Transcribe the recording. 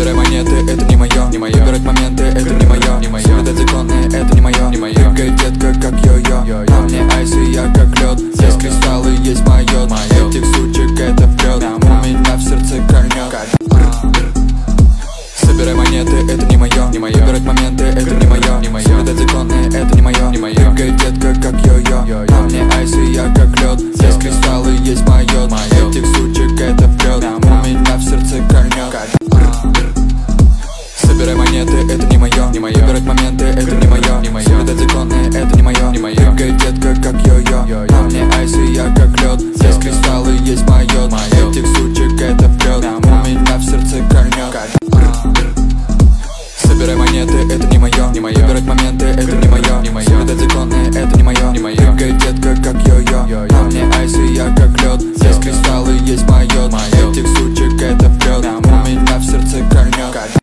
Собирай монеты, это не мое. Выбирать моменты, это не мое. Соблюдать законы, это не мое. Прыгай, детка, как йо-йо. На мне айс и я как лед. Есть кристаллы, есть майот. Этих сучек это прет. У меня в сердце как